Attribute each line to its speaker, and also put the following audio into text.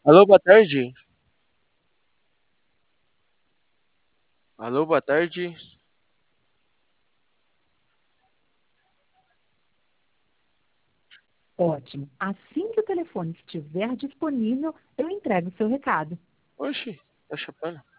Speaker 1: Alô, boa tarde. Alô, boa tarde.
Speaker 2: Ótimo. Assim que o telefone estiver disponível, eu entrego o seu recado.
Speaker 1: Oxi, tá chapando.